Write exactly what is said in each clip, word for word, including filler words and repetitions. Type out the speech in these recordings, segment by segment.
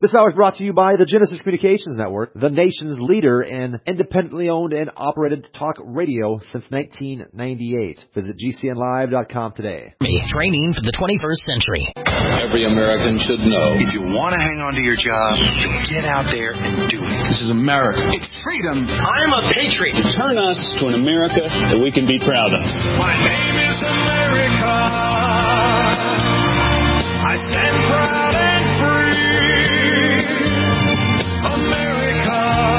This hour is brought to you by the Genesis Communications Network, the nation's leader in independently owned and operated talk radio since nineteen ninety-eight. Visit G C N live dot com today. Training for the twenty-first century. Every American should know. If you want to hang on to your job, you get out there and do it. This is America. It's freedom. I'm a patriot. Turn us to an America that we can be proud of. My name is America. I stand proud and free. America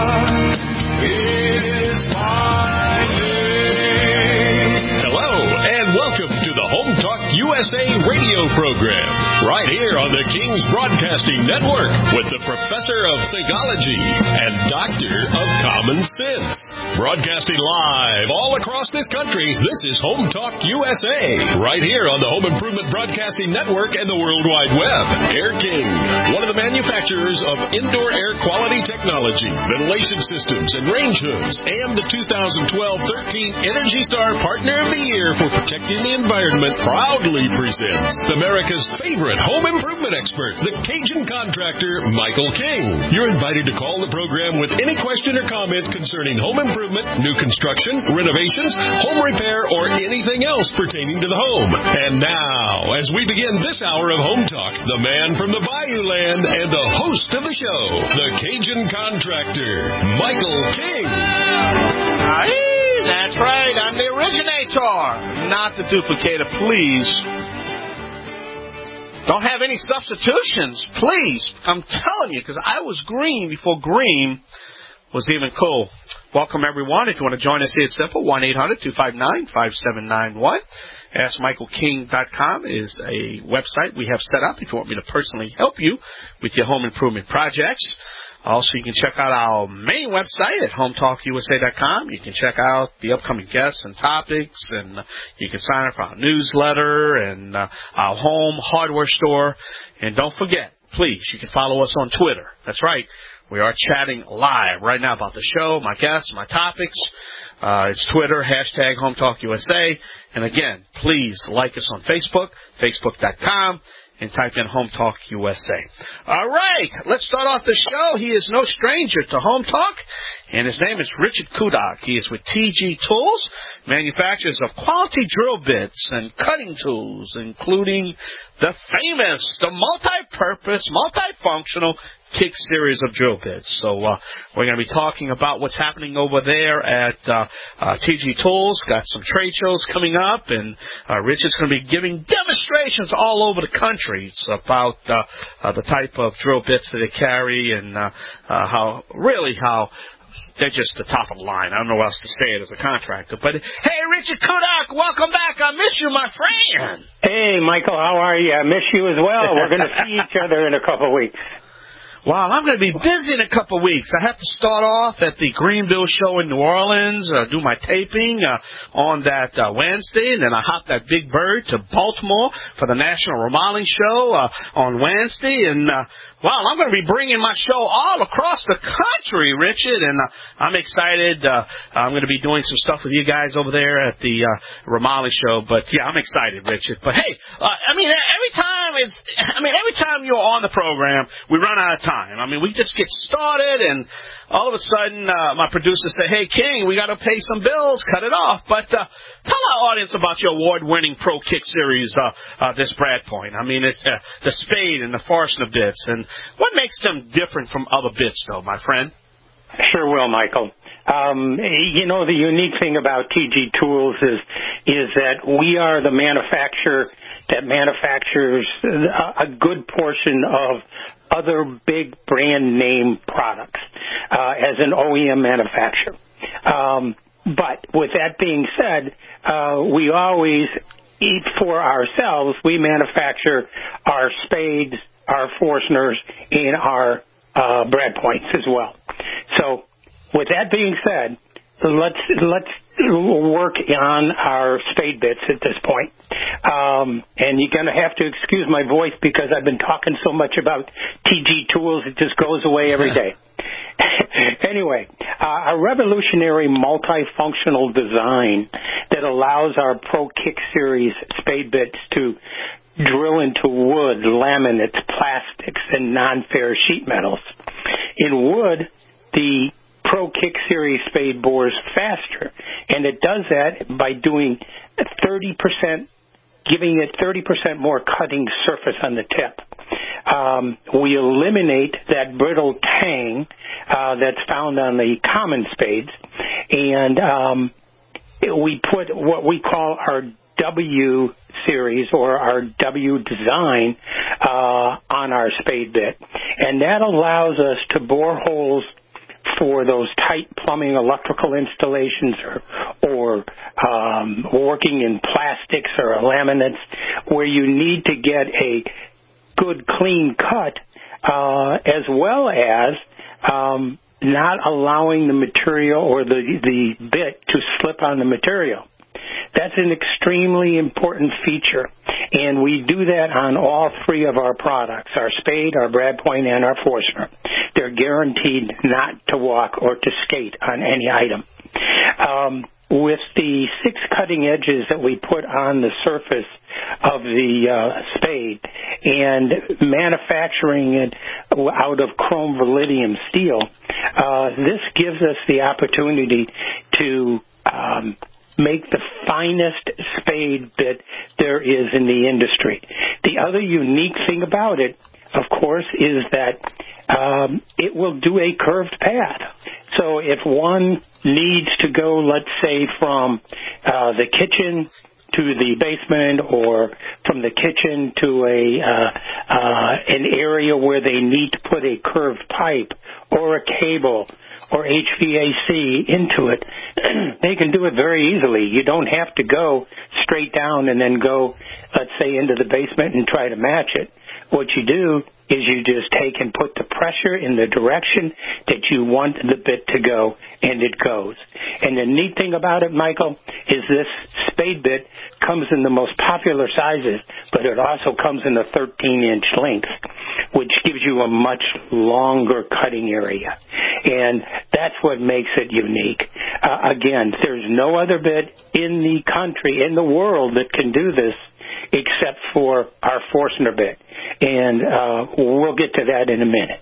is my name. Hello, and welcome to the Home Talk U S A radio program, right here on the King's Broadcasting Network with the Professor of Theology and Doctor of Common Sense. Broadcasting live all across this country, this is Home Talk U S A, right here on the Home Improvement Broadcasting Network and the World Wide Web. Air King, one of the manufacturers of indoor air quality technology, ventilation systems, and range hoods, and the two thousand twelve thirteen Energy Star Partner of the Year for protecting the environment, proudly presents America's favorite home improvement expert, the Cajun contractor, Michael King. You're invited to call the program with any question or comment concerning home improvement, new construction, renovations, home repair, or anything else pertaining to the home. And now, as we begin this hour of Home Talk, the man from the Bayou Land and the host of the show, the Cajun contractor, Michael King. Aye, that's right. I'm the originator, not the duplicator, please. Don't have any substitutions, please. I'm telling you, because I was green before green was even cool. Welcome, everyone. If you want to join us here, it's simple. one eight hundred two five nine five seven nine one. ask michael king dot com is a website we have set up if you want me to personally help you with your home improvement projects. Also, you can check out our main website at home talk U S A dot com. You can check out the upcoming guests and topics, and you can sign up for our newsletter and uh, our home hardware store. And don't forget, please, you can follow us on Twitter. That's right. We are chatting live right now about the show, my guests, my topics. Uh, it's Twitter, hashtag Home Talk U S A. And again, please like us on Facebook, facebook dot com. And type in Home Talk U S A. All right, let's start off the show. He is no stranger to Home Talk, and his name is Richard Kudak. He is with T G Tools, manufacturers of quality drill bits and cutting tools, including the famous, the multi-purpose, multifunctional Kick series of drill bits. So uh, we're going to be talking about what's happening over there at uh, uh, T G Tools. Got some trade shows coming up, and uh, Richard's going to be giving demonstrations all over the country about uh, uh, the type of drill bits that they carry and uh, uh, how, really how they're just the top of the line. I don't know what else to say it as a contractor. But, hey, Richard Kudak, welcome back. I miss you, my friend. Hey, Michael, how are you? I miss you as well. We're going to see each other in a couple of weeks. Wow, I'm going to be busy in a couple of weeks. I have to start off at the Greenville show in New Orleans, uh, do my taping uh, on that uh, Wednesday, and then I hop that big bird to Baltimore for the National Remodeling Show uh, on Wednesday. And, uh, wow, I'm going to be bringing my show all across the country, Richard, and uh, I'm excited. Uh, I'm going to be doing some stuff with you guys over there at the uh, Remodeling Show. But, yeah, I'm excited, Richard. But, hey, uh, I mean, every time it's, I mean, every time you're on the program, we run out of time. I mean, we just get started, and all of a sudden, uh, my producer say, hey, King, we got to pay some bills, cut it off. But uh, tell our audience about your award-winning Pro Kick series, uh, uh, this Brad Point. I mean, it's uh, the Spade and the Forstner bits. And what makes them different from other bits, though, my friend? Sure will, Michael. Um, you know, the unique thing about T G Tools is is that we are the manufacturer that manufactures a, a good portion of other big brand name products uh, as an O E M manufacturer. Um, but with that being said, uh, we always eat for ourselves. We manufacture our Spades, our Forstners, and our uh, Brad Points as well. So with that being said, let's let's work on our spade bits at this point. Um, and you're going to have to excuse my voice because I've been talking so much about T G Tools, it just goes away every day. Anyway, uh, a revolutionary multifunctional design that allows our Pro Kick Series spade bits to drill into wood, laminates, plastics, and non-ferrous sheet metals. In wood, the Pro Kick Series spade bores faster, and it does that by doing thirty percent, giving it thirty percent more cutting surface on the tip. Um, we eliminate that brittle tang uh, that's found on the common spades, and um, we put what we call our W series or our W design uh, on our spade bit, and that allows us to bore holes for those tight plumbing electrical installations or, or um, working in plastics or laminates where you need to get a good clean cut uh, as well as um, not allowing the material or the, the bit to slip on the material. That's an extremely important feature, and we do that on all three of our products, our spade, our Brad Point, and our Forstner. They're guaranteed not to walk or to skate on any item. Um, with the six cutting edges that we put on the surface of the uh, spade and manufacturing it out of chrome verlidium steel, uh, this gives us the opportunity to um, make the finest spade bit there is in the industry. The other unique thing about it, of course, is that um, it will do a curved path. So if one needs to go, let's say, from uh, the kitchen to the basement or from the kitchen to a uh, uh, an area where they need to put a curved pipe or a cable or H V A C into it, they can do it very easily. You don't have to go straight down and then go, let's say, into the basement and try to match it. What you do is you just take and put the pressure in the direction that you want the bit to go, and it goes. And the neat thing about it, Michael, is this spade bit comes in the most popular sizes, but it also comes in a thirteen-inch length, which gives you a much longer cutting area. And that's what makes it unique. Uh, again, there's no other bit in the country, in the world, that can do this except for our Forstner bit. And uh, we'll get to that in a minute.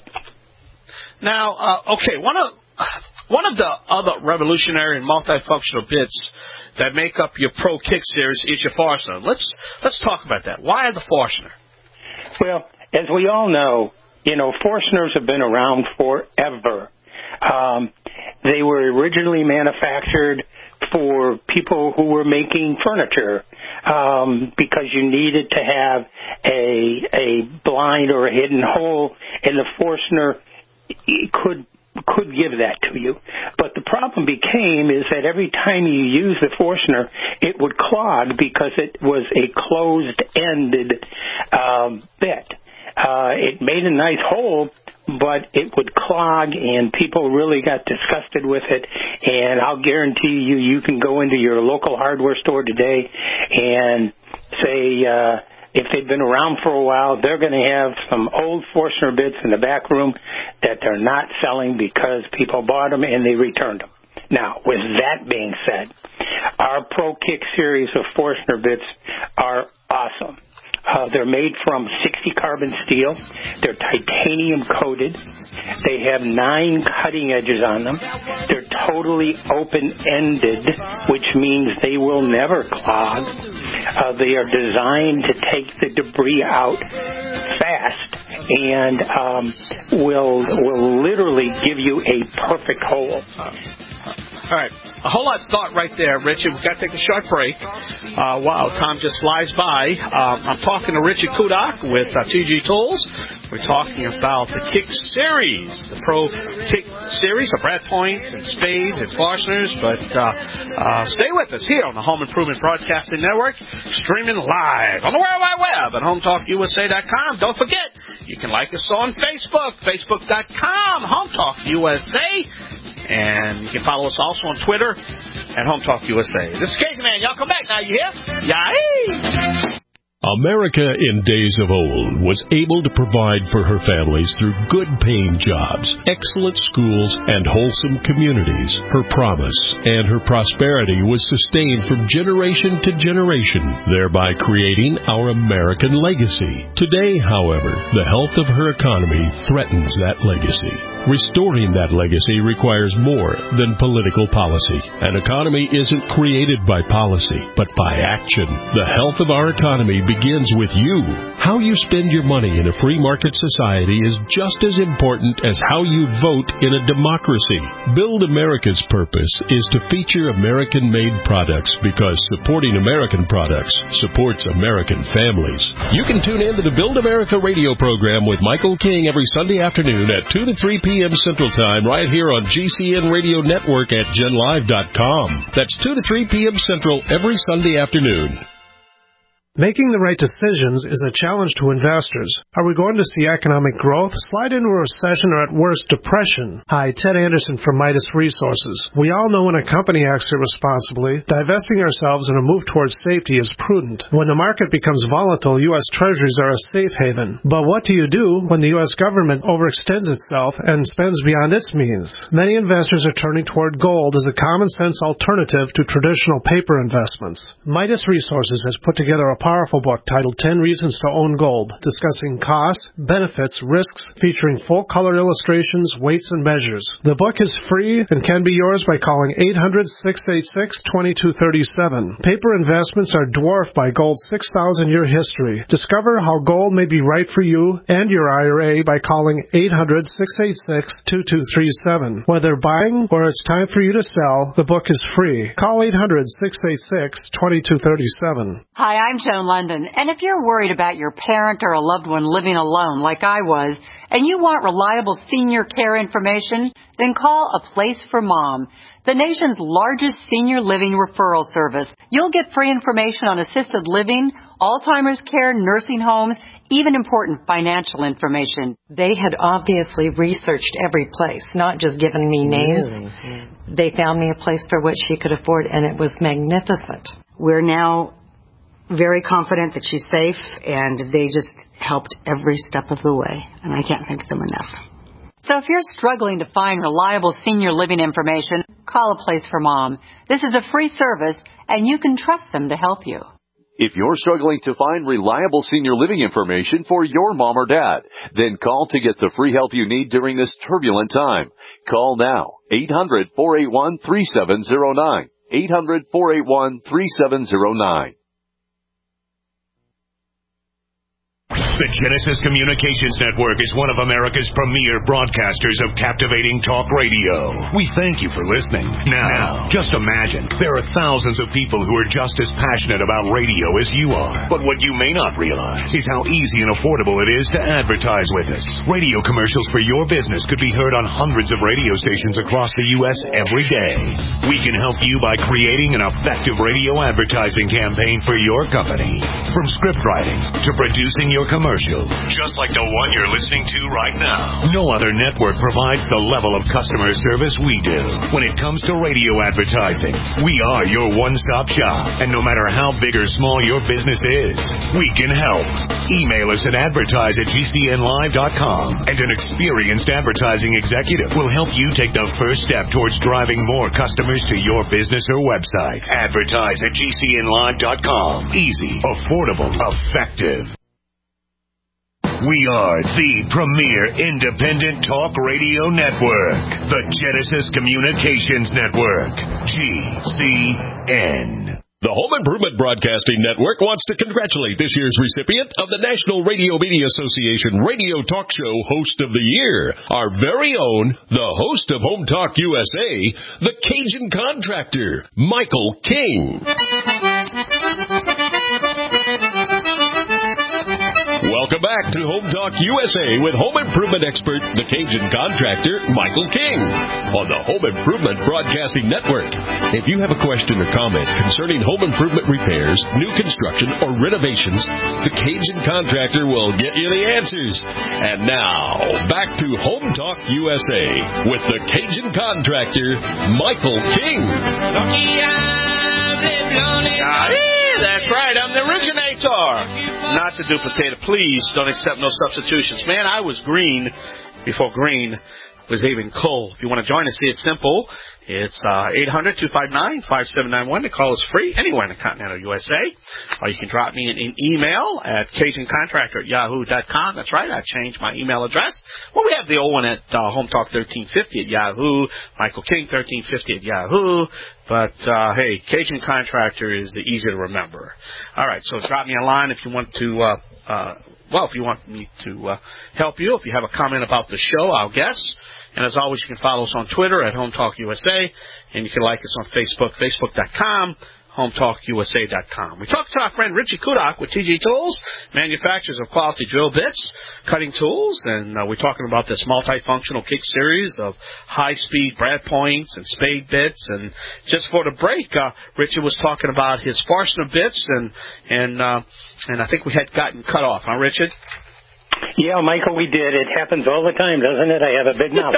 Now, uh, okay, one of one of the other revolutionary and multifunctional bits that make up your Pro Kick series is your Forstner. Let's let's talk about that. Why the Forstner? Well, as we all know, you know, Forstners have been around forever. Um, they were originally manufactured for people who were making furniture um, because you needed to have a a blind or a hidden hole, and the Forstner could could give that to you. But the problem became is that every time you use the Forstner, it would clog because it was a closed-ended um, bit. Uh, it made a nice hole, but it would clog, and people really got disgusted with it. And I'll guarantee you, you can go into your local hardware store today and say, uh, if they've been around for a while, they're going to have some old Forstner bits in the back room that they're not selling because people bought them and they returned them. Now, with that being said, our Pro Kick series of Forstner bits are awesome. Uh, they're made from sixty carbon steel. They're titanium coated. They have nine cutting edges on them. They're totally open-ended, which means they will never clog. Uh, they are designed to take the debris out fast and um, will will literally give you a perfect hole. All right. A whole lot of thought right there, Richard. We've got to take a short break. Uh, wow, time just flies by. Um, I'm talking to Richard Kudok with uh, T G Tools. We're talking about the Kick Series, the Pro Kick Series of Brad Points and Spades and Forstners. But uh, uh, stay with us here on the Home Improvement Broadcasting Network, streaming live on the World Wide Web at home talk U S A dot com. Don't forget, you can like us on Facebook, facebook dot com, Home Talk U S A. And you can follow us also on Twitter at Home Talk U S A. This is Casey Man. Y'all come back now, you hear? Yay! America in days of old was able to provide for her families through good-paying jobs, excellent schools, and wholesome communities. Her promise and her prosperity was sustained from generation to generation, thereby creating our American legacy. Today, however, the health of her economy threatens that legacy. Restoring that legacy requires more than political policy. An economy isn't created by policy, but by action. The health of our economy begins with you. How you spend your money in a free market society is just as important as how you vote in a democracy. Build America's purpose is to feature American-made products because supporting American products supports American families. You can tune in to the Build America radio program with Michael King every Sunday afternoon at two to three p.m. Central Time right here on G C N Radio Network at gen live dot com. That's two to three p.m. Central every Sunday afternoon. Making the right decisions is a challenge to investors. Are we going to see economic growth, slide into a recession, or at worst, depression? Hi, Ted Anderson from Midas Resources. We all know when a company acts irresponsibly, divesting ourselves in a move towards safety is prudent. When the market becomes volatile, U S Treasuries are a safe haven. But what do you do when the U S government overextends itself and spends beyond its means? Many investors are turning toward gold as a common-sense alternative to traditional paper investments. Midas Resources has put together a powerful book titled ten Reasons to Own Gold, discussing costs, benefits, risks, featuring full-color illustrations, weights, and measures. The book is free and can be yours by calling eight hundred, six eight six, two two three seven. Paper investments are dwarfed by gold's six thousand year history. Discover how gold may be right for you and your I R A by calling eight hundred, six eight six, two two three seven. Whether buying or it's time for you to sell, the book is free. Call eight hundred, six eight six, two two three seven. Hi, I'm Joan London, and if you're worried about your parent or a loved one living alone like I was, and you want reliable senior care information, then call A Place for Mom, the nation's largest senior living referral service. You'll get free information on assisted living, Alzheimer's care, nursing homes, even important financial information. They had obviously researched every place, not just given me names. Really? They found me a place for what she could afford, and it was magnificent. We're now very confident that she's safe, and they just helped every step of the way, and I can't thank them enough. So if you're struggling to find reliable senior living information, call A Place for Mom. This is a free service, and you can trust them to help you. If you're struggling to find reliable senior living information for your mom or dad, then call to get the free help you need during this turbulent time. Call now, eight hundred, four eight one, three seven zero nine, eight hundred, four eight one, three seven zero nine. The Genesis Communications Network is one of America's premier broadcasters of captivating talk radio. We thank you for listening. Now, just imagine, there are thousands of people who are just as passionate about radio as you are. But what you may not realize is how easy and affordable it is to advertise with us. Radio commercials for your business could be heard on hundreds of radio stations across the U S every day. We can help you by creating an effective radio advertising campaign for your company. From script writing to producing your commercial, just like the one you're listening to right now. No other network provides the level of customer service we do. When it comes to radio advertising, we are your one-stop shop. And no matter how big or small your business is, we can help. Email us at advertise at G C N live dot com, and an experienced advertising executive will help you take the first step towards driving more customers to your business or website. Advertise at G C N live dot com. Easy, affordable, effective. We are the premier independent talk radio network, the Genesis Communications Network, G C N. The Home Improvement Broadcasting Network wants to congratulate this year's recipient of the National Radio Media Association Radio Talk Show Host of the Year, our very own, the host of Home Talk U S A, the Cajun Contractor, Michael King. Welcome back to Home Talk U S A with home improvement expert, the Cajun Contractor, Michael King, on the Home Improvement Broadcasting Network. If you have a question or comment concerning home improvement repairs, new construction, or renovations, the Cajun Contractor will get you the answers. And now, back to Home Talk U S A with the Cajun Contractor, Michael King. Lucky I'm Ah, yeah, that's right. I'm the originator. Not the duplicator. Please don't accept no substitutions. Man, I was green before green was even cool. If you want to join us, see it's simple. It's uh, eight hundred, two five nine, five seven nine one. The call is free anywhere in the continental U S A. Or you can drop me an, an email at cajun contractor at yahoo dot com. That's right, I changed my email address. Well, we have the old one at uh, home talk thirteen fifty at Yahoo, Michael King thirteen fifty at Yahoo. But, uh, hey, Cajun Contractor is easy to remember. All right, so drop me a line if you want to, uh, uh, well, if you want me to uh, help you. If you have a comment about the show, I'll guess. And as always, you can follow us on Twitter at Home Talk U S A, and you can like us on Facebook, facebook dot com, home talk U S A dot com. We talked to our friend Richie Kudak with T G Tools, manufacturers of quality drill bits, cutting tools, and uh, we're talking about this multifunctional kick series of high-speed brad points and spade bits. And just for the break, uh, Richie was talking about his Forstner bits, and and uh, and I think we had gotten cut off, huh, Richard? Yeah, Michael, we did. It happens all the time, doesn't it? I have a big mouth.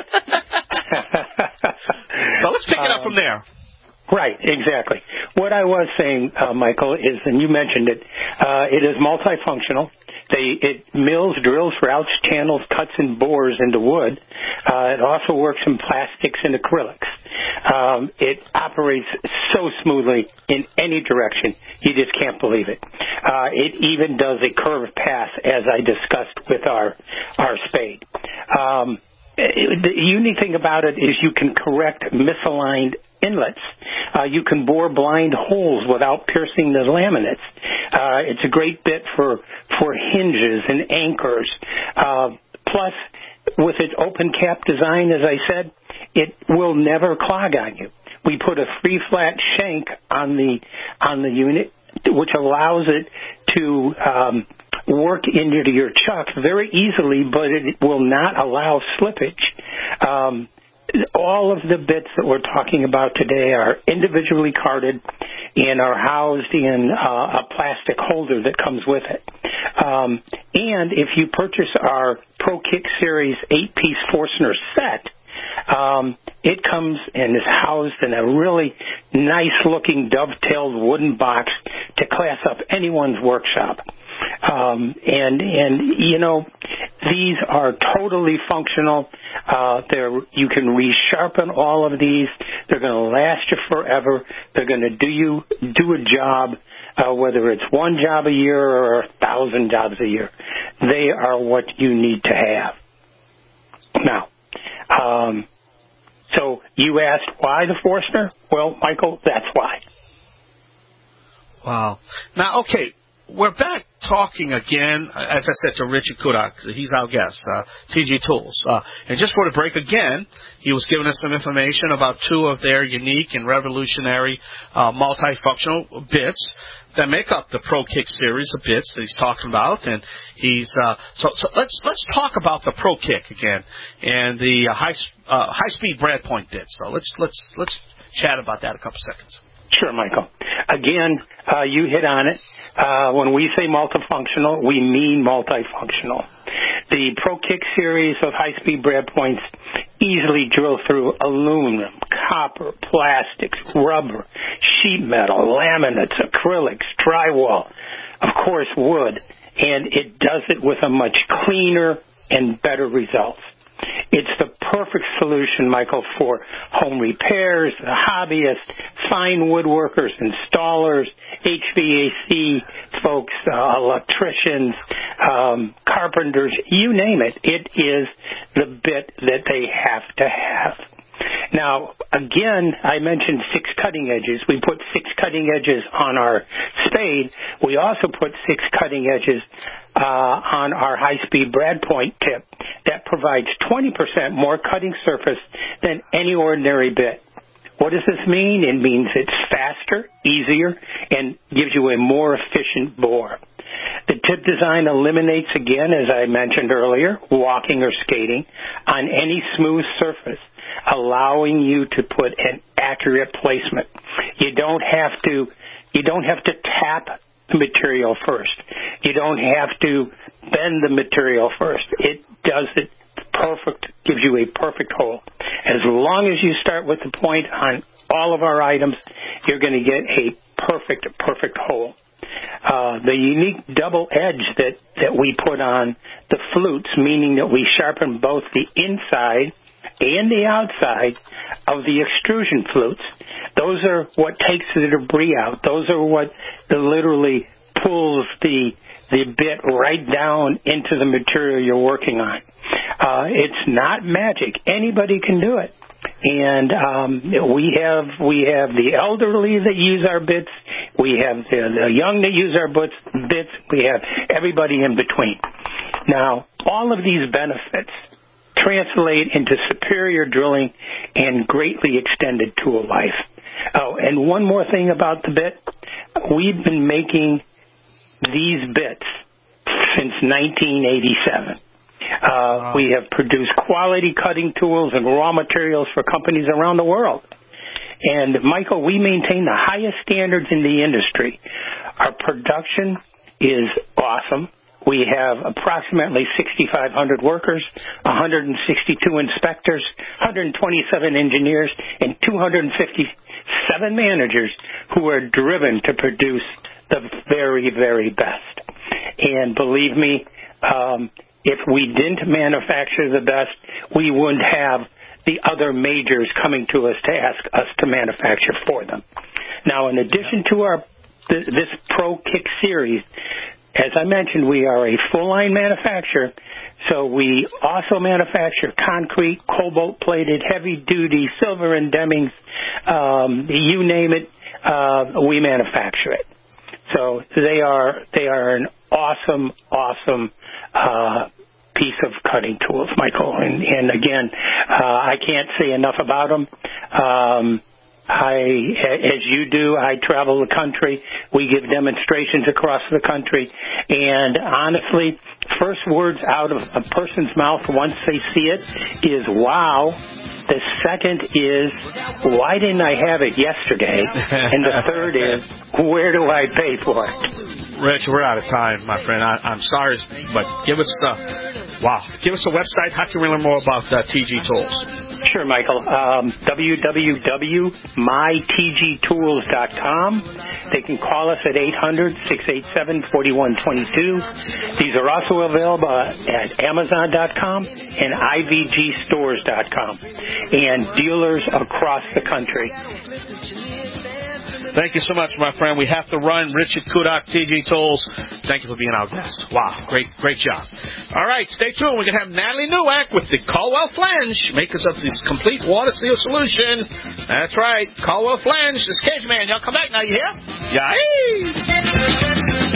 So let's pick it up from there. Right, exactly. What I was saying, uh, Michael, is, and you mentioned it, uh, it is multifunctional. They, it mills, drills, routes, channels, cuts, and bores into wood. Uh, it also works in plastics and acrylics. Um, it operates so smoothly in any direction, you just can't believe it. Uh, it even does a curved pass, as I discussed with our our spade. Um, it, the unique thing about it is you can correct misaligned inlets. Uh, you can bore blind holes without piercing the laminates. Uh, it's a great bit for for hinges and anchors. Uh, plus, with its open cap design, as I said, it will never clog on you. We put a free flat shank on the on the unit, which allows it to um, work into your chuck very easily, but it will not allow slippage. Um, all of the bits that we're talking about today are individually carded and are housed in uh, a plastic holder that comes with it. Um, and if you purchase our Pro Kick Series eight-piece Forstner set, Um, it comes and is housed in a really nice-looking dovetailed wooden box to class up anyone's workshop. Um, and, and, you know, these are totally functional. Uh, they're, you can resharpen all of these. They're going to last you forever. They're going to do you, do a job, uh, whether it's one job a year or a thousand jobs a year. They are what you need to have. Now, um, so you asked why the Forstner? Well, Michael, that's why. Wow. Now, okay, we're back talking again, as I said, to Richard Kudak. He's our guest, uh, T G Tools. Uh, and just for the break again, he was giving us some information about two of their unique and revolutionary uh, multifunctional bits that make up the Pro Kick series of bits that he's talking about. And he's uh, so, so let's let's talk about the Pro Kick again and the uh, high uh, high speed brad point bits. So let's let's let's chat about that a couple seconds. Sure, Michael. Again, uh, you hit on it. Uh, when we say multifunctional, we mean multifunctional. The Pro Kick series of high-speed brad points easily drill through aluminum, copper, plastics, rubber, sheet metal, laminates, acrylics, drywall, of course, wood, and it does it with a much cleaner and better results. It's the perfect solution, Michael, for home repairs, hobbyists, fine woodworkers, installers, H V A C folks, uh, electricians, um, carpenters, you name it. It is the bit that they have to have. Now, again, I mentioned six cutting edges. We put six cutting edges on our spade. We also put six cutting edges uh, on our high-speed brad point tip that provides twenty percent more cutting surface than any ordinary bit. What does this mean? It means it's faster, easier, and gives you a more efficient bore. The tip design eliminates, again, as I mentioned earlier, walking or skating on any smooth surface, allowing you to put an accurate placement. You don't have to, you don't have to tap the material first. You don't have to bend the material first. It does it perfect, gives you a perfect hole. As long as you start with the point on all of our items, you're going to get a perfect, perfect hole. Uh, the unique double edge that, that we put on the flutes, meaning that we sharpen both the inside and the outside of the extrusion flutes, those are what takes the debris out. Those are what literally pulls the the bit right down into the material you're working on. Uh, it's not magic. Anybody can do it. And um, we have we have the elderly that use our bits. We have the, the young that use our bits, bits. We have everybody in between. Now, all of these benefits translate into superior drilling and greatly extended tool life. Oh, and one more thing about the bit. We've been making these bits since nineteen eighty-seven. Uh, wow. We have produced quality cutting tools and raw materials for companies around the world. And, Michael, we maintain the highest standards in the industry. Our production is awesome. We have approximately sixty-five hundred workers, one hundred sixty-two inspectors, one hundred twenty-seven engineers, and two hundred fifty-seven managers who are driven to produce the very, very best. And believe me, um, if we didn't manufacture the best, we wouldn't have the other majors coming to us to ask us to manufacture for them. Now, in addition to our th- this Pro Kick series, as I mentioned, we are a full-line manufacturer, so we also manufacture concrete, cobalt-plated, heavy-duty, silver and Demings, um, you name it, uh, we manufacture it. So they are they are an awesome, awesome uh, piece of cutting tools, Michael. And, and again, uh, I can't say enough about them. Um, I, as you do, I travel the country. We give demonstrations across the country. And honestly, first words out of a person's mouth once they see it is, wow. The second is, why didn't I have it yesterday? And the third is, where do I pay for it? Rich, we're out of time, my friend. I, I'm sorry, but give us uh, wow, give us a website. How can we learn more about uh, T G Tools? Sure, Michael. Um, w w w dot my t g tools dot com. They can call us at eight hundred, six eight seven, four one two two. These are also available at amazon dot com and i v g stores dot com and dealers across the country. Thank you so much, my friend. We have to run. Richard Kudak, T G Tools. Thank you for being our guest. Wow, great, great job. All right, stay tuned. We're going to have Natalie Nowak with the Caldwell Flange, makers of this complete water seal solution. That's right, Caldwell Flange. This Cage Man. Y'all come back now. You hear? Yeah.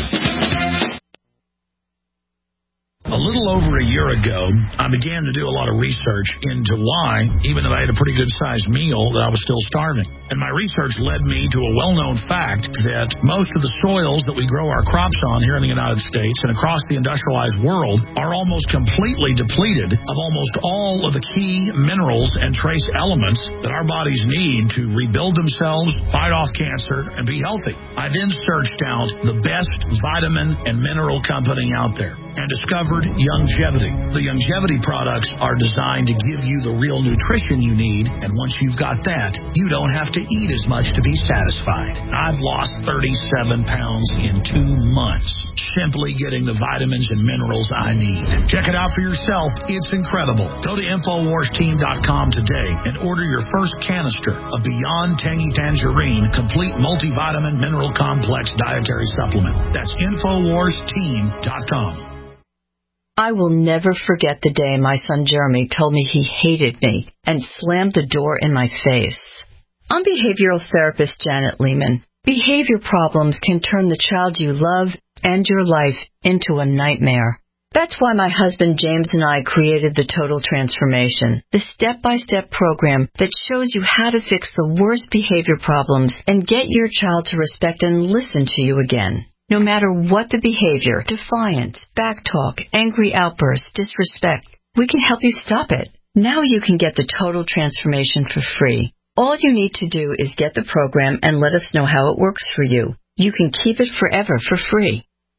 A little over a year ago, I began to do a lot of research into why, even though I had a pretty good-sized meal, that I was still starving. And my research led me to a well-known fact that most of the soils that we grow our crops on here in the United States and across the industrialized world are almost completely depleted of almost all of the key minerals and trace elements that our bodies need to rebuild themselves, fight off cancer, and be healthy. I then searched out the best vitamin and mineral company out there and discovered Youngevity. The Youngevity products are designed to give you the real nutrition you need, and once you've got that, you don't have to eat as much to be satisfied. I've lost thirty-seven pounds in two months, simply getting the vitamins and minerals I need. Check it out for yourself. It's incredible. Go to infowars team dot com today and order your first canister of Beyond Tangy Tangerine Complete Multivitamin Mineral Complex Dietary Supplement. That's infowars team dot com. I will never forget the day my son Jeremy told me he hated me and slammed the door in my face. I'm behavioral therapist Janet Lehman. Behavior problems can turn the child you love and your life into a nightmare. That's why my husband James and I created the Total Transformation, the step-by-step program that shows you how to fix the worst behavior problems and get your child to respect and listen to you again. No matter what the behavior, defiance, backtalk, angry outbursts, disrespect, we can help you stop it. Now you can get the Total Transformation for free. All you need to do is get the program and let us know how it works for you. You can keep it forever for free.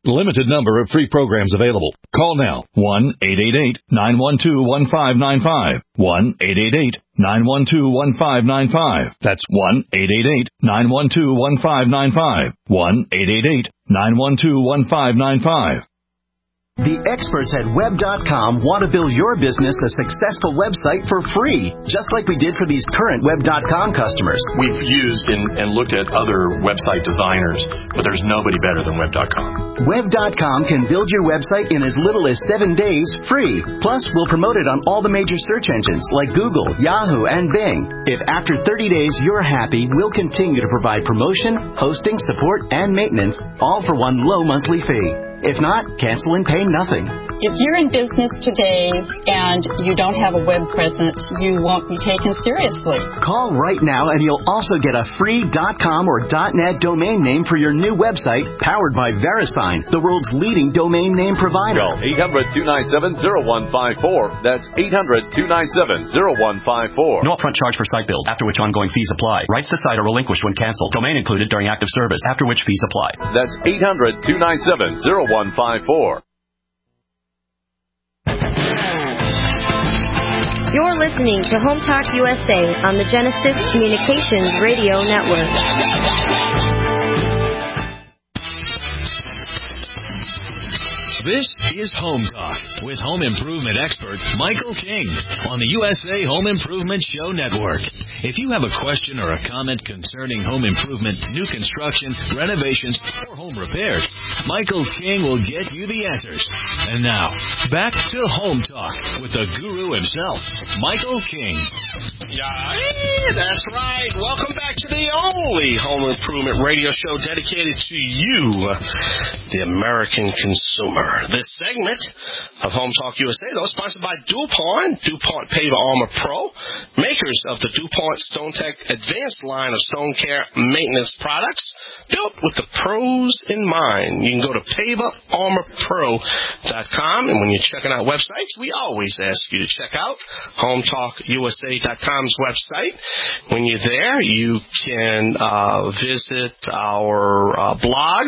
Limited number of free programs available. Call now. one eight eight eight, nine one two, one five nine five. one eight eight eight, nine one two, one five nine five. That's one eight eight eight, nine one two, one five nine five. one eight eight eight, nine one two, one five nine five. The experts at web dot com want to build your business a successful website for free, just like we did for these current web dot com customers. We've used and, and looked at other website designers, but there's nobody better than web dot com. web dot com can build your website in as little as seven days free. Plus, we'll promote it on all the major search engines like Google, Yahoo, and Bing. If after thirty days you're happy, we'll continue to provide promotion, hosting, support, and maintenance, all for one low monthly fee. If not, cancel and pay nothing. If you're in business today and you don't have a web presence, you won't be taken seriously. Call right now and you'll also get a free .com or .net domain name for your new website, powered by VeriSign, the world's leading domain name provider. Call eight hundred, two nine seven, zero one five four. That's eight hundred, two nine seven, zero one five four. No upfront charge for site build, after which ongoing fees apply. Rights to site are relinquished when canceled. Domain included during active service, after which fees apply. That's eight hundred, two nine seven, zero one five four. You're listening to Home Talk U S A on the Genesis Communications Radio Network. This is Home Talk with home improvement expert Michael King on the U S A Home Improvement Show Network. If you have a question or a comment concerning home improvement, new construction, renovations, or home repairs, Michael King will get you the answers. And now, back to Home Talk with the guru himself, Michael King. Yeah, that's right. Welcome back to the only home improvement radio show dedicated to you, the American consumer. This segment of Home Talk U S A, though, is sponsored by DuPont, DuPont Pave Armor Pro, makers of the DuPont StoneTech Advanced line of stone care maintenance products, built with the pros in mind. You can go to pave up armor pro dot com, and when you're checking out websites, we always ask you to check out home talk u s a dot com's website. When you're there, you can uh, visit our uh, blog,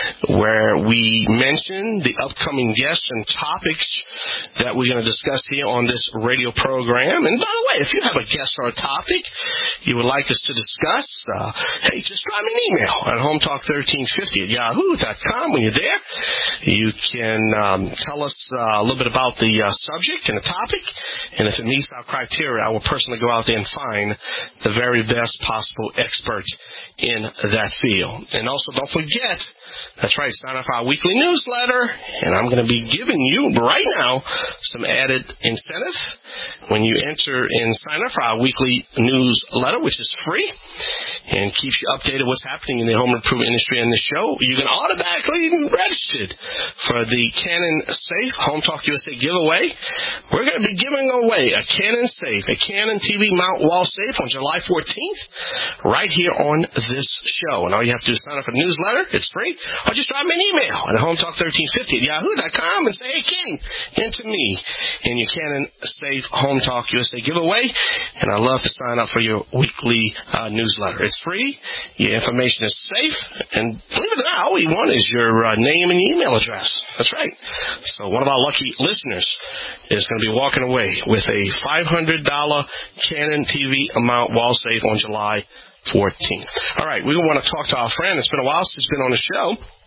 where we mention the upcoming guests and topics that we're going to discuss here on this radio program. And by the way, if you have a guest or a topic you would like us to discuss, uh, hey, just drop me an email at home talk thirteen fifty at yahoo dot com. When you're there, you can um, tell us uh, a little bit about the uh, subject and the topic, and if it meets our criteria, I will personally go out there and find the very best possible expert in that field. And also, don't forget, that's right, sign up for our weekly newsletter, and I'm going to be giving you right now some added incentive when you enter and sign up for our weekly newsletter, which is free and keeps you updated what's happening in the home improvement industry and the show. You can automatically be registered for the Canon Safe Home Talk U S A giveaway. We're going to be giving away a Canon Safe, a Canon T V mount wall safe on July fourteenth, right here on this show. And all you have to do is sign up for the newsletter. It's free. Or just drop me an email at home talk thirteen fifty at yahoo dot com and say, hey, King, enter me in your Canon Safe Home Talk U S A giveaway. And I'd love to sign up for your weekly uh, newsletter. It's free. Your information is safe. And believe it or not, all we want is your uh, name and your email address. That's right. So one of our lucky listeners is going to be walking away with a five hundred dollars Canon T V mount wall safe on July fourteenth. All right, we want to talk to our friend. It's been a while since he's been on the show,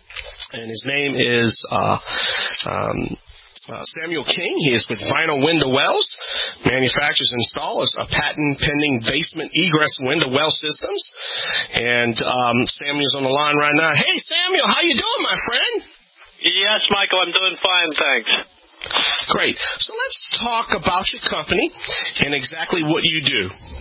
and his name is uh, um, uh, Samuel King. He is with Vinyl Window Wells, manufacturers and installers of patent-pending basement egress window well systems. And um, Samuel's on the line right now. Hey, Samuel, how you doing, my friend? Yes, Michael, I'm doing fine, thanks. Great. So let's talk about your company and exactly what you do.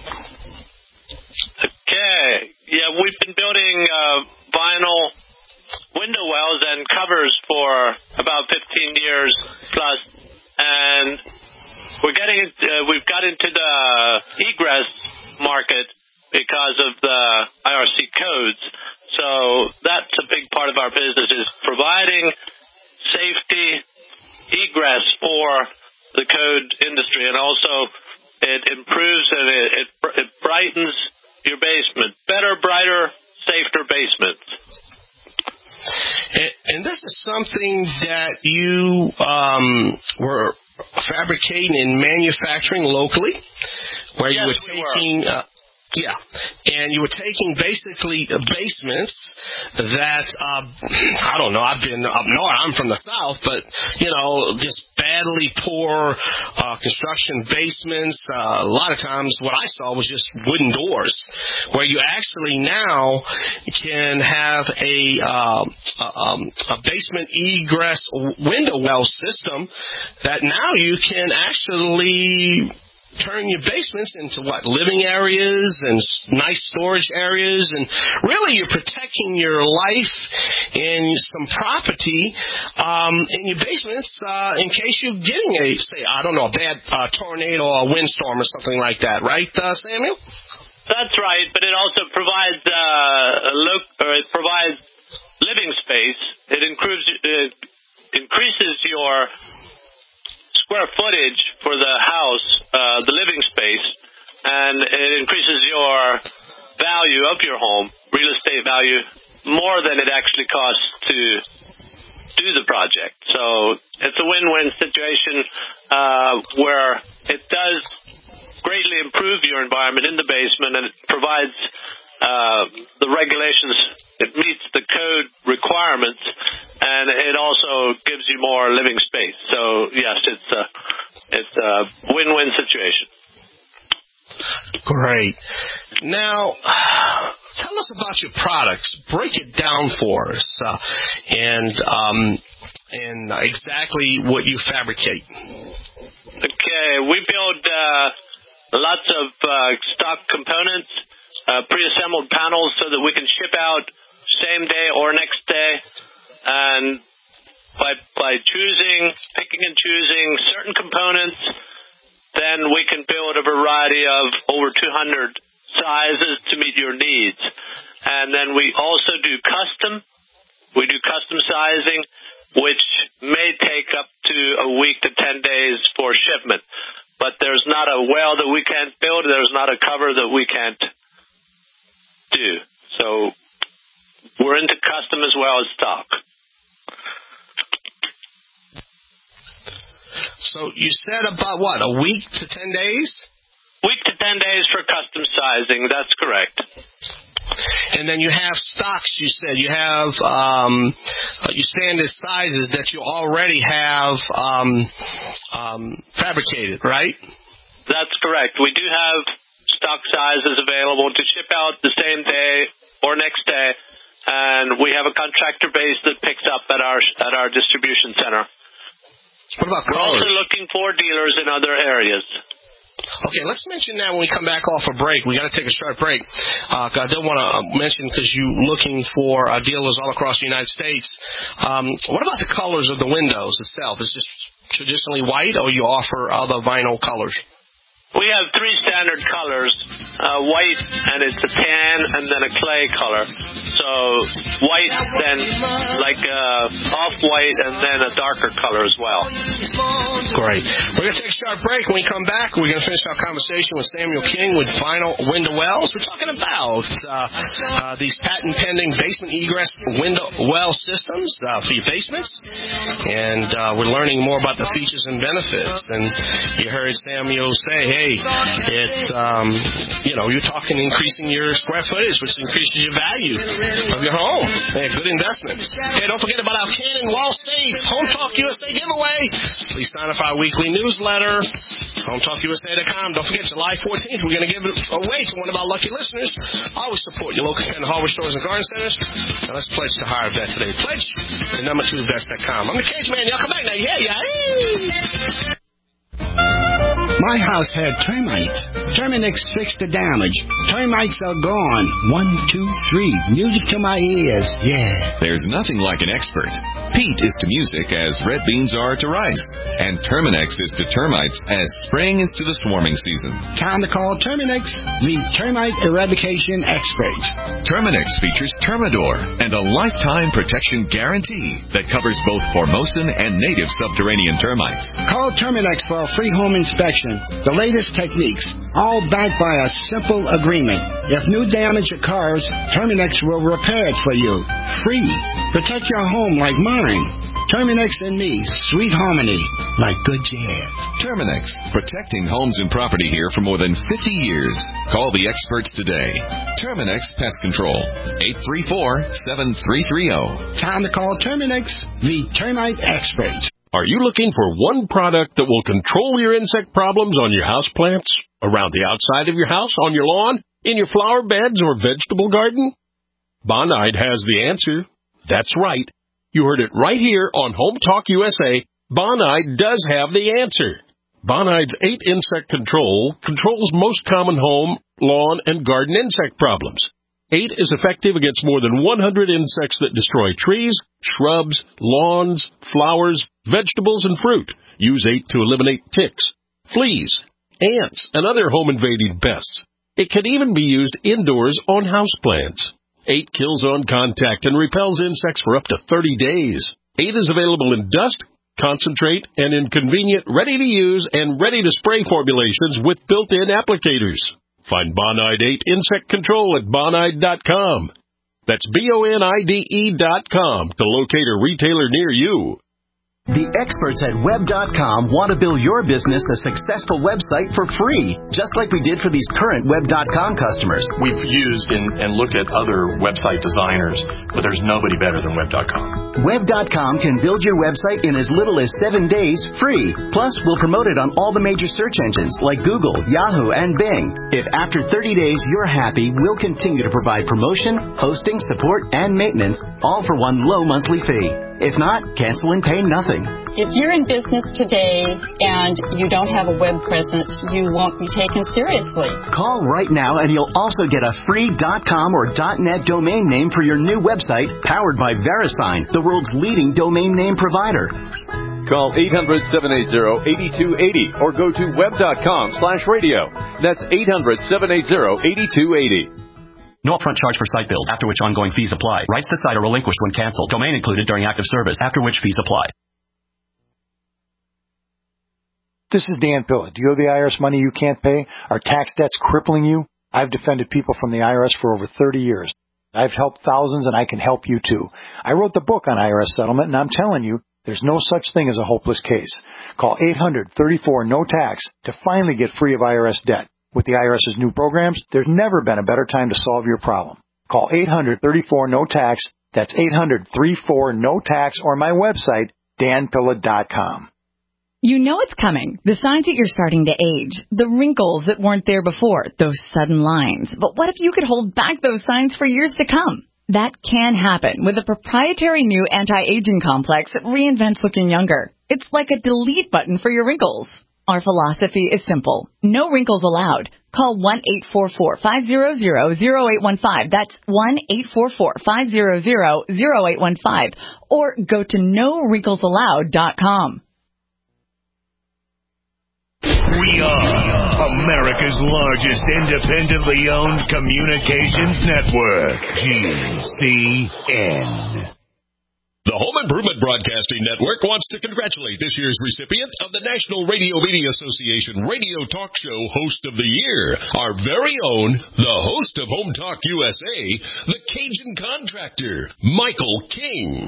Okay. Yeah, we've been building uh, vinyl window wells and covers for about fifteen years plus, and we're getting uh, we've got into the egress market because of the I R C codes. So that's a big part of our business, is providing safety egress for the code industry, and also it improves and it, it, it brightens your basement. Better, brighter, safer basements. And, and this is something that you um, were fabricating and manufacturing locally, where yes, you were taking... We were. Uh, Yeah, and you were taking basically basements that, uh, I don't know, I've been up north, I'm from the south, but, you know, just badly poor uh, construction basements. Uh, a lot of times what I saw was just wooden doors, where you actually now can have a, uh, a, um, a basement egress window well system that now you can actually turn your basements into what, living areas and nice storage areas, and really you're protecting your life and some property um, in your basements uh, in case you're getting a, say, I don't know, a bad uh, tornado or a windstorm or something like that, right, uh, Samuel? That's right, but it also provides uh, a look, or it provides living space. It improves, it increases your square footage for the house, uh, the living space, and it increases your value of your home, real estate value, more than it actually costs to do the project. So it's a win-win situation uh, where it does greatly improve your environment in the basement, and it provides uh, the regulations. It meets the code requirements, and it also gives you more living space. So yes, it's a it's a win-win situation. Great. Now, tell us about your products. Break it down for us, uh, and um, and exactly what you fabricate. Okay, we build uh, lots of uh, stock components, uh, pre-assembled panels, so that we can ship out same day or next day, and by by choosing, picking and choosing certain components, then we can build a variety of over two hundred sizes to meet your needs. And then we also do custom. We do custom sizing, which may take up to a week to ten days for shipment. But there's not a well that we can't build. There's not a cover that we can't do. So we're into custom as well as stock. So you said about, what, a week to ten days? Week to ten days for custom sizing. That's correct. And then you have stocks, you said. You have um, your standard sizes that you already have um, um, fabricated, right? That's correct. We do have stock sizes available to ship out the same day or next day, and we have a contractor base that picks up at our at our distribution center. What about We're colors? also looking for dealers in other areas. Okay, let's mention that when we come back off a break. We got to take a short break. Uh, I did want to mention, because you're looking for uh, dealers all across the United States. Um, what about the colors of the windows itself? Is this traditionally white, or you offer other vinyl colors? We have three standard colors, uh, white, and it's a tan, and then a clay color. So white, then like uh, off-white, and then a darker color as well. Great. We're going to take a short break. When we come back, we're going to finish our conversation with Samuel King with Vinyl Window Wells. We're talking about uh, uh, these patent-pending basement egress window well systems uh, for your basements. And uh, we're learning more about the features and benefits. And you heard Samuel say, hey, it's, um, you know, you're talking increasing your square footage, which increases your value of your home. Hey, good investments. Hey, don't forget about our Canon Wall Safe Home Talk U S A giveaway. Please sign up for our weekly newsletter, home talk U S A dot com. Don't forget, July fourteenth, we're going to give it away to one of our lucky listeners. Always support your local independent hardware stores and garden centers. Now let's pledge to hire a vet today. Pledge to number two vets dot com. I'm the Cage Man. Y'all come back now. Yeah, yeah. Hey. My house had termites. Terminix fixed the damage. Termites are gone. One, two, three. Music to my ears. Yeah. There's nothing like an expert. Peat is to music as red beans are to rice. And Terminix is to termites as spring is to the swarming season. Time to call Terminix, the termite eradication expert. Terminix features Termidor and a lifetime protection guarantee that covers both Formosan and native subterranean termites. Call Terminix for a free home inspection. The latest techniques, all backed by a simple agreement. If new damage occurs, Terminix will repair it for you. Free. Protect your home like mine. Terminex and me, sweet harmony, like good jazz. Terminex, protecting homes and property here for more than fifty years. Call the experts today. Terminex Pest Control, eight three four, seven three three zero. Time to call Terminex, the termite experts. Are you looking for one product that will control your insect problems on your house plants, around the outside of your house, on your lawn, in your flower beds or vegetable garden? Bonide has the answer. That's right. You heard it right here on Home Talk U S A. Bonide does have the answer. Bonide's eight insect control controls most common home, lawn, and garden insect problems. eight is effective against more than one hundred insects that destroy trees, shrubs, lawns, flowers, vegetables, and fruit. Use eight to eliminate ticks, fleas, ants, and other home-invading pests. It can even be used indoors on houseplants. eight kills on contact and repels insects for up to thirty days. eight is available in dust, concentrate, and in convenient, ready-to-use and ready-to-spray formulations with built-in applicators. Find Bonide eight Insect Control at bonide dot com. That's B O N I D E dot com to locate a retailer near you. The experts at web dot com want to build your business a successful website for free, just like we did for these current web dot com customers. We've used and, and looked at other website designers, but there's nobody better than web dot com. web dot com can build your website in as little as seven days free. Plus, we'll promote it on all the major search engines like Google, Yahoo, and Bing. If after thirty days you're happy, we'll continue to provide promotion, hosting, support, and maintenance, all for one low monthly fee. If not, cancel and pay nothing. If you're in business today and you don't have a web presence, you won't be taken seriously. Call right now and you'll also get a free .com or .net domain name for your new website powered by VeriSign, the world's leading domain name provider. Call eight hundred, seven eight zero, eight two eight zero or go to web dot com slash radio. That's eight hundred, seven eight zero, eight two eight zero. No upfront charge for site build, after which ongoing fees apply. Rights to site are relinquished when canceled. Domain included during active service, after which fees apply. This is Dan Pilla. Do you owe the I R S money you can't pay? Are tax debts crippling you? I've defended people from the I R S for over thirty years. I've helped thousands, and I can help you too. I wrote the book on I R S settlement, and I'm telling you, there's no such thing as a hopeless case. Call eight hundred, thirty-four, no tax to finally get free of I R S debt. With the IRS's new programs, there's never been a better time to solve your problem. Call eight hundred, thirty-four, no tax. That's eight hundred, thirty-four, no tax, or my website, dan pilla dot com. You know it's coming. The signs that you're starting to age. The wrinkles that weren't there before. Those sudden lines. But what if you could hold back those signs for years to come? That can happen with a proprietary new anti-aging complex that reinvents looking younger. It's like a delete button for your wrinkles. Our philosophy is simple. No wrinkles allowed. Call one eight four four, five hundred, zero eight one five. That's one eight four four, five hundred, zero eight one five. Or go to no wrinkles allowed dot com. We are America's largest independently owned communications network, G C N. The Home Improvement Broadcasting Network wants to congratulate this year's recipient of the National Radio Media Association Radio Talk Show Host of the Year, our very own, the host of Home Talk U S A, the Cajun Contractor, Michael King.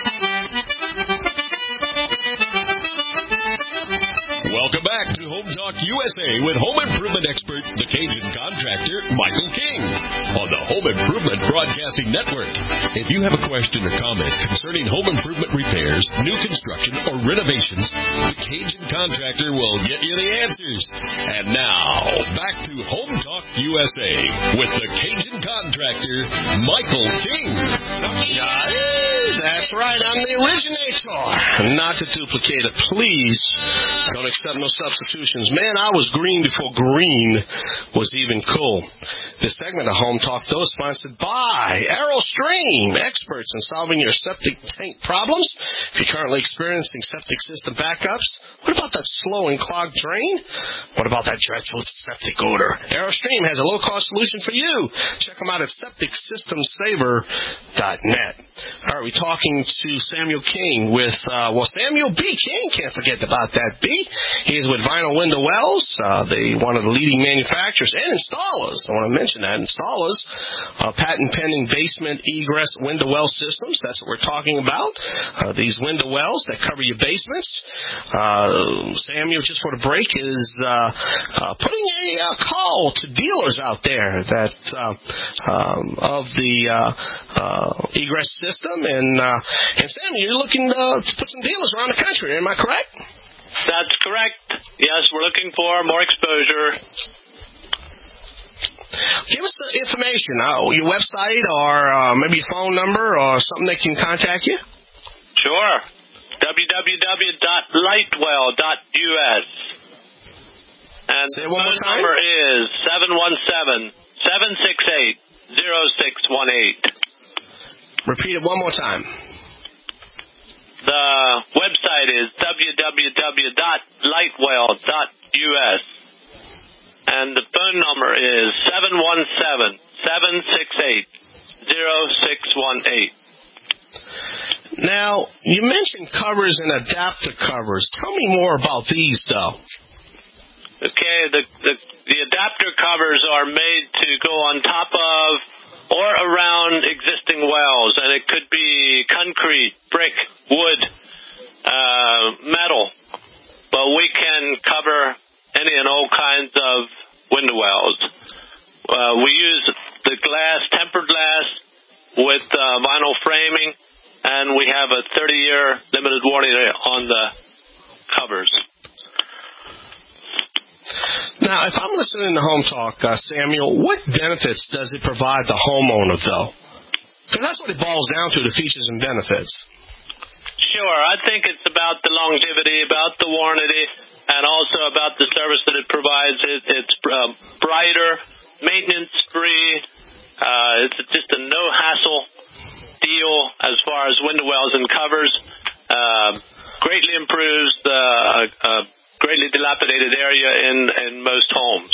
Welcome back to Home Talk U S A with home improvement expert, the Cajun Contractor, Michael King, on the Home Improvement Broadcasting Network. If you have a question or comment concerning home improvement repairs, new construction, or renovations, the Cajun Contractor will get you the answers. And now, back to Home Talk U S A with the Cajun Contractor, Michael King. That's right, I'm the originator. Not to duplicate it, please. Don't accept no substitutions. Man, I was green before green was even cool. This segment of Home Talk, though, is sponsored by Aerostream, experts in solving your septic tank problems. If you're currently experiencing septic system backups, what about that slow and clogged drain? What about that dreadful septic odor? Aerostream has a low-cost solution for you. Check them out at septic system saver dot net. All right, we're talking to Samuel King with, uh, well, Samuel B. King, can't forget about that B. He is with Vinyl Window Wells. Uh, they one of the leading manufacturers and installers, I want to mention, mentioned that. Installers, uh, patent pending basement egress window well systems. That's what we're talking about. Uh, these window wells that cover your basements. Uh, Samuel, just for the break, is uh, uh, putting a uh, call to dealers out there that uh, um, of the uh, uh, egress system. And, uh, and Samuel, you're looking uh, to put some dealers around the country. Am I correct? That's correct. Yes, we're looking for more exposure. Give us the information, uh, your website or uh, maybe your phone number or something they can contact you. Sure. w w w dot lightwell dot u s. And Say the it one phone more time. number is seven one seven, seven six eight, zero six one eight. Repeat it one more time. The website is w w w dot lightwell dot u s. And the phone number is seven one seven, seven six eight, zero six one eight. Now, you mentioned covers and adapter covers. Tell me more about these, though. Okay, the, the, the adapter covers are made to go on top of or around existing wells, and it could be concrete, brick, wood, uh, metal. But we can cover any and all kinds of window wells. Uh, we use the glass, tempered glass, with uh, vinyl framing, and we have a thirty-year limited warranty on the covers. Now, if I'm listening to Home Talk, uh, Samuel, what benefits does it provide the homeowner, though? Because that's what it boils down to, the features and benefits. Sure. I think it's about the longevity, about the warranty, and also about the service that it provides. It, it's uh, brighter, maintenance-free. Uh, it's just a no-hassle deal as far as window wells and covers. Uh, greatly improves the uh, greatly dilapidated area in, in most homes.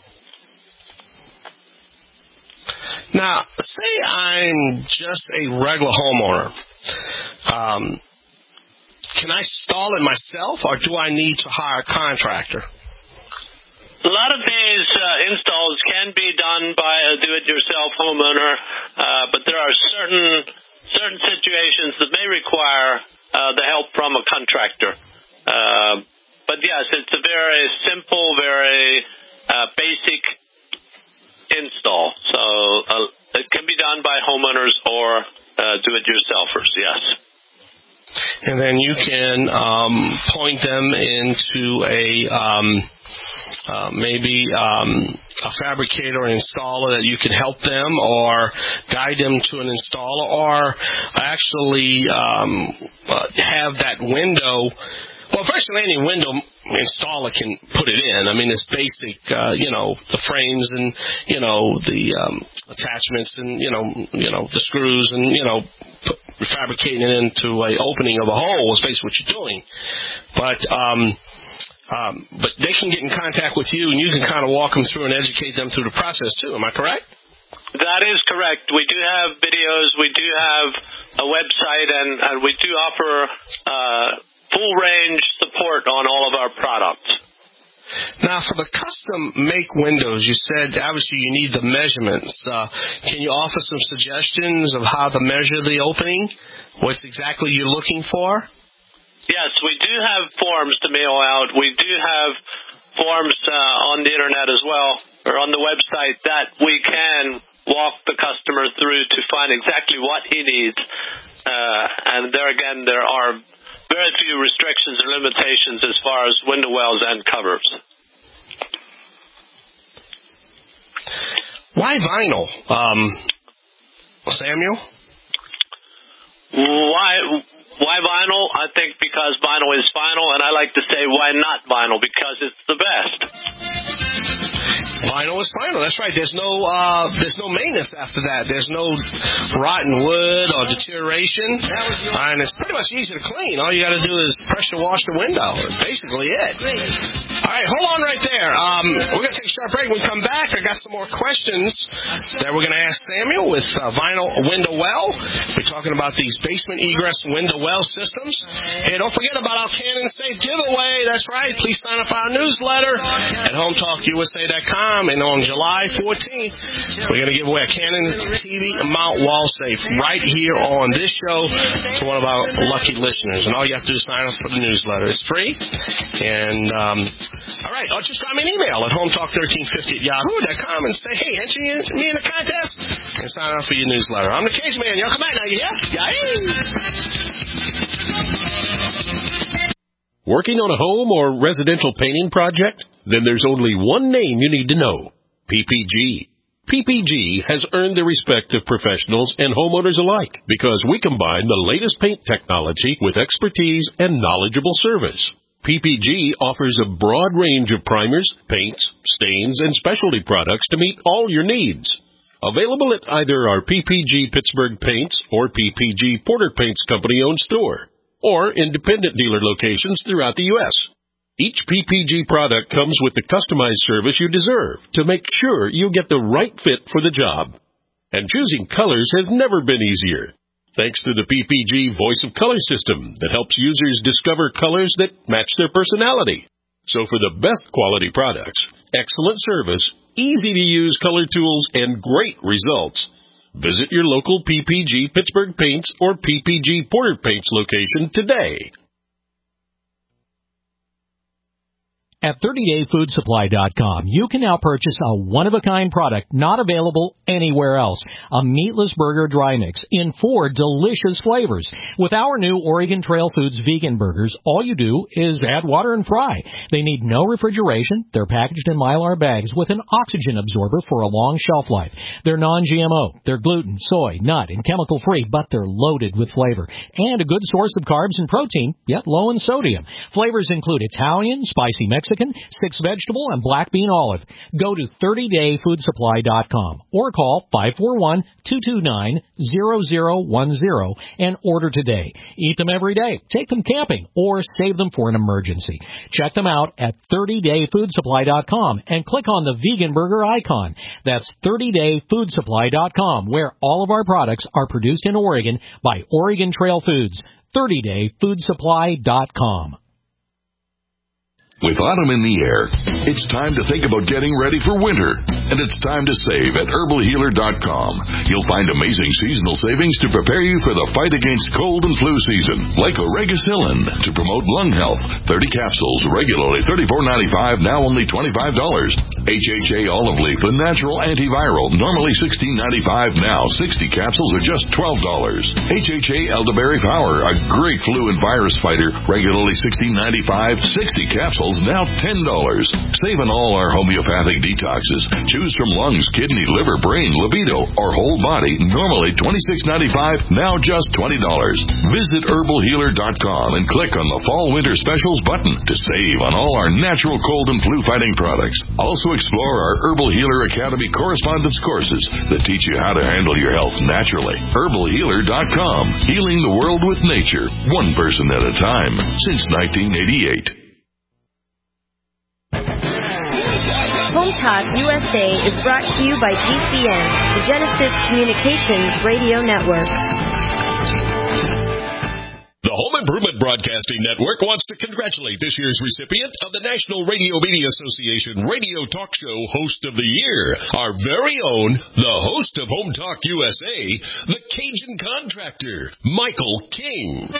Now, say I'm just a regular homeowner. Um, can I install it myself, or do I need to hire a contractor? A lot of these uh, installs can be done by a do-it-yourself homeowner, uh, but there are certain certain situations that may require uh, the help from a contractor. Uh, but yes, it's a very simple, very uh, basic install. So uh, it can be done by homeowners or uh, do-it-yourselfers, yes. And then you can um, point them into a um, uh, maybe um, a fabricator or installer that you can help them or guide them to an installer, or actually um, uh, have that window. Well, virtually any window installer can put it in. I mean, it's basic, uh, you know, the frames and, you know, the um, attachments and, you know, you know, the screws and, you know, put, fabricating it into a opening of a hole is basically what you're doing. But, um, um, but they can get in contact with you, and you can kind of walk them through and educate them through the process, too. Am I correct? That is correct. We do have videos. We do have a website, and, and we do offer uh full range support on all of our products. Now, for the custom make windows, you said obviously you need the measurements. Uh, can you offer some suggestions of how to measure the opening? What's exactly you're looking for? Yes, we do have forms to mail out. We do have forms uh, on the internet as well, or on the website, that we can walk the customer through to find exactly what he needs. Uh, and there again, there are very few restrictions or limitations as far as window wells and covers. Why vinyl, um, Samuel? Why why vinyl? I think because vinyl is final, and I like to say why not vinyl, because it's the best. Vinyl is final. That's right. There's no uh, there's no maintenance after that. There's no rotten wood or deterioration, uh, and it's pretty much easy to clean. All you got to do is pressure wash the window. That's basically it. All right, hold on right there. Um, we're going to take a short break. When we come back, I got some more questions that we're going to ask Samuel with uh, Vinyl Window Well. We're talking about these basement egress window well systems. And don't forget about our Cannon Safe giveaway. That's right. Please sign up for our newsletter at home talk u s a dot com. com. And on July fourteenth, we're going to give away a Canon T V mount wall safe right here on this show to one of our lucky listeners. And all you have to do is sign up for the newsletter. It's free. And, um, all right, or just drop me an email at hometalk thirteen fifty at yahoo dot com and say, hey, enter me in the contest and sign up for your newsletter. I'm the Cage Man. Y'all come back now, you hear? Working on a home or residential painting project? Then there's only one name you need to know. P P G. P P G has earned the respect of professionals and homeowners alike because we combine the latest paint technology with expertise and knowledgeable service. P P G offers a broad range of primers, paints, stains, and specialty products to meet all your needs. Available at either our P P G Pittsburgh Paints or P P G Porter Paints Company-owned store, or independent dealer locations throughout the U S Each P P G product comes with the customized service you deserve to make sure you get the right fit for the job. And choosing colors has never been easier, thanks to the P P G Voice of Color system that helps users discover colors that match their personality. So for the best quality products, excellent service, easy-to-use color tools, and great results, visit your local P P G Pittsburgh Paints or P P G Porter Paints location today. At thirty day food supply dot com, you can now purchase a one-of-a-kind product not available anywhere else, a meatless burger dry mix in four delicious flavors. With our new Oregon Trail Foods vegan burgers, all you do is add water and fry. They need no refrigeration. They're packaged in Mylar bags with an oxygen absorber for a long shelf life. They're non G M O. They're gluten, soy, nut, and chemical-free, but they're loaded with flavor and a good source of carbs and protein, yet low in sodium. Flavors include Italian, spicy Mexican, six vegetable, and black bean olive. Go to thirty day food supply dot com or call five four one, two two nine, zero zero one zero and order today. Eat them every day, take them camping, or save them for an emergency. Check them out at thirty day food supply dot com and click on the vegan burger icon. That's thirty day food supply dot com, where all of our products are produced in Oregon by Oregon Trail Foods. thirty day food supply dot com. With autumn in the air, it's time to think about getting ready for winter. And it's time to save at herbal healer dot com. You'll find amazing seasonal savings to prepare you for the fight against cold and flu season. Like Oregacillin to promote lung health. thirty capsules, regularly thirty-four ninety-five, now only twenty-five dollars. H H A olive leaf, a natural antiviral, normally sixteen ninety-five, now sixty capsules are just twelve dollars. H H A elderberry power, a great flu and virus fighter, regularly sixteen ninety-five, sixty capsules, now ten dollars. Save on all our homeopathic detoxes. Choose from lungs, kidney, liver, brain, libido, or whole body, normally twenty-six ninety-five, now just twenty dollars. Visit herbal healer dot com and click on the Fall Winter Specials button to save on all our natural cold and flu fighting products. Also explore our Herbal Healer Academy correspondence courses that teach you how to handle your health naturally. herbal healer dot com. Healing the world with nature, one person at a time, since nineteen eighty-eight. Home Talk U S A is brought to you by G C N, the Genesis Communications Radio Network. The Home Improvement Broadcasting Network wants to congratulate this year's recipient of the National Radio Media Association Radio Talk Show Host of the Year, our very own, the host of Home Talk U S A, the Cajun Contractor, Michael King.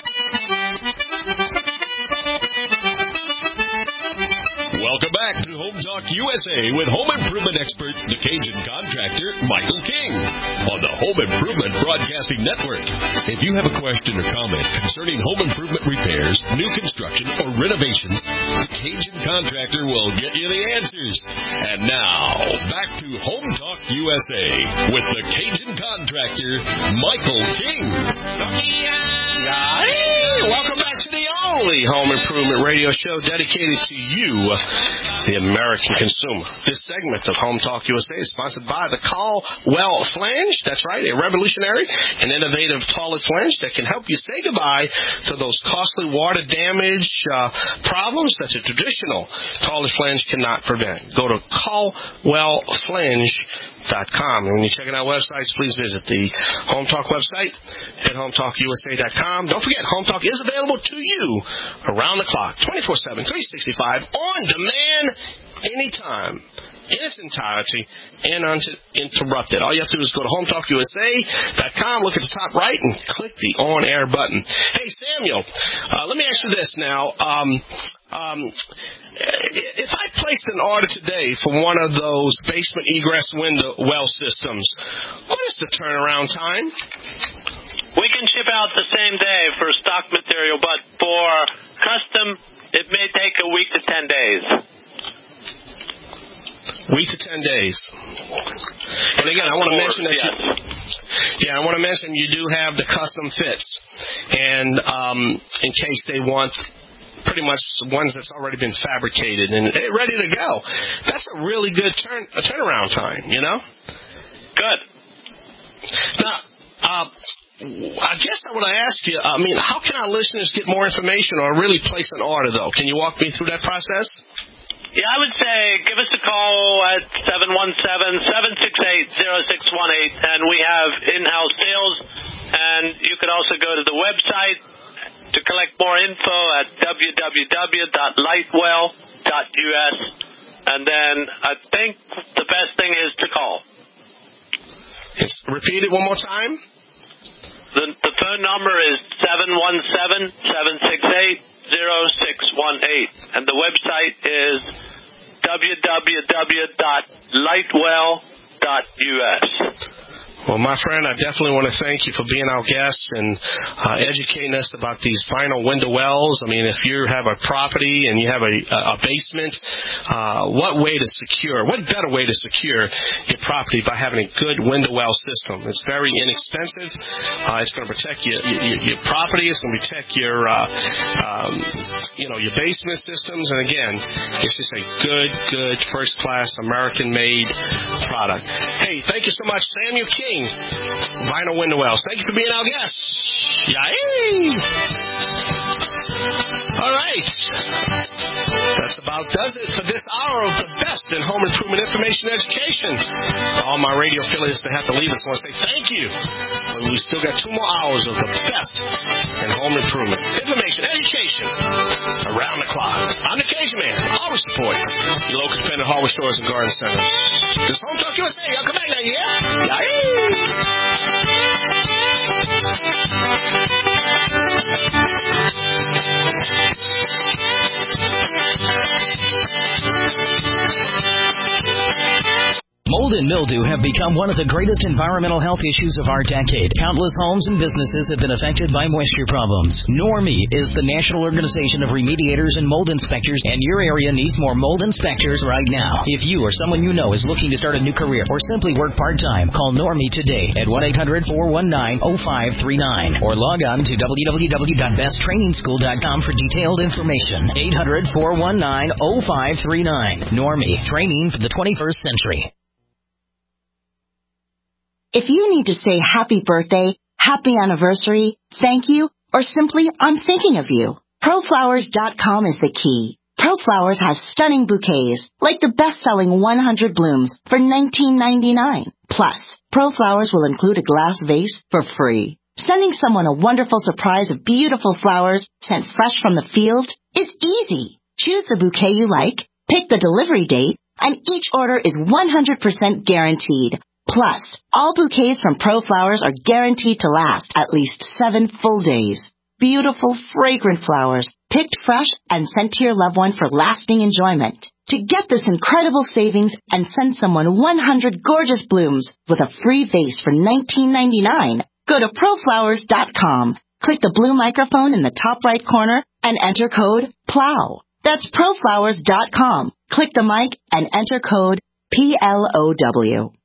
Welcome back to Home Talk U S A with home improvement expert, the Cajun Contractor, Michael King, on the Home Improvement Broadcasting Network. If you have a question or comment concerning home improvement repairs, new construction, or renovations, the Cajun Contractor will get you the answers. And now, back to Home Talk U S A with the Cajun Contractor, Michael King. Welcome back to the only home improvement radio show dedicated to you, the American consumer. This segment of Home Talk U S A is sponsored by the Caldwell Flange. That's right, a revolutionary and innovative toilet flange that can help you say goodbye to those costly water damage uh, problems that a traditional toilet flange cannot prevent. Go to caldwell flange dot com. And when you're checking out websites, please visit the Home Talk website at home talk u s a dot com. Don't forget, Home Talk is available to you around the clock, twenty-four seven, three sixty-five, on demand, anytime. in its entirety and uninterrupted. All you have to do is go to home talk U S A dot com, look at the top right, and click the on-air button. Hey, Samuel, uh, let me ask you this now. Um, um, if I placed an order today for one of those basement egress window well systems, what is the turnaround time? We can ship out the same day for stock material, but for custom, it may take a week to ten days. Week to ten days. And again, I want to mention that yes. you, yeah, I want to mention you do have the custom fits, and um, in case they want pretty much ones that's already been fabricated and ready to go. That's a really good turn a turnaround time, you know. Good. Now, uh, I guess I want to ask you. I mean, how can our listeners get more information or really place an order, though? Can you walk me through that process? Yeah, I would say give us a call at seven one seven, seven six eight, zero six one eight, and we have in-house sales. And you could also go to the website to collect more info at w w w dot lightwell dot u s. And then I think the best thing is to call. It's, repeat it one more time. The, the phone number is seven one seven, seven six eight, zero six one eight, and the website is w w w dot lightwell dot u s. Well, my friend, I definitely want to thank you for being our guest and uh, educating us about these vinyl window wells. I mean, if you have a property and you have a, a basement, uh, what way to secure, what better way to secure your property by having a good window well system? It's very inexpensive. Uh, it's going to protect your, your, your property. It's going to protect your, uh, um, you know, your basement systems. And again, it's just a good, good, first-class, American-made product. Hey, thank you so much, Samuel King. Vinyl Window Wells. Thank you for being our guest. Yay! All right. That's about does it for this hour of the best in home improvement information and education. All my radio affiliates that have to leave us want to say thank you. But we still got two more hours of the best in home improvement information and education around the clock. I'm the Cajun Man. Always support your local independent hardware stores and garden centers. This is Home Talk U S A. Y'all come back now, yeah? Yay! Mold and mildew have become one of the greatest environmental health issues of our decade. Countless homes and businesses have been affected by moisture problems. Normie is the national organization of remediators and mold inspectors, and your area needs more mold inspectors right now. If you or someone you know is looking to start a new career or simply work part-time, call Normie today at one eight hundred, four one nine, oh five three nine or log on to w w w dot best training school dot com for detailed information. eight hundred, four one nine, oh five three nine. Normie, training for the twenty-first century. If you need to say happy birthday, happy anniversary, thank you, or simply I'm thinking of you, pro flowers dot com is the key. ProFlowers has stunning bouquets, like the best-selling one hundred blooms for nineteen ninety-nine. Plus, ProFlowers will include a glass vase for free. Sending someone a wonderful surprise of beautiful flowers sent fresh from the field is easy. Choose the bouquet you like, pick the delivery date, and each order is one hundred percent guaranteed. Plus, all bouquets from ProFlowers are guaranteed to last at least seven full days. Beautiful, fragrant flowers, picked fresh and sent to your loved one for lasting enjoyment. To get this incredible savings and send someone one hundred gorgeous blooms with a free vase for nineteen ninety-nine, go to pro flowers dot com. Click the blue microphone in the top right corner and enter code PLOW. That's pro flowers dot com. Click the mic and enter code P L O W.